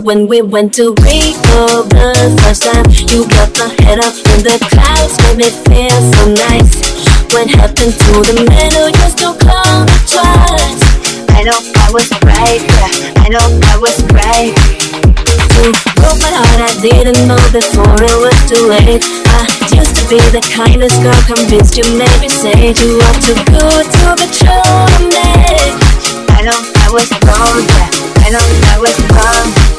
when we went to Rio the first time. You got my head up in the clouds, made me feel so nice. What happened to the man who used to call me twice? I know I was right, yeah, I know I was right. To broke my heart, I didn't know before it was too late. I used to be the kindest girl, convinced you made me say you are too good to be true to me. I know I was wrong, yeah, I know I was wrong.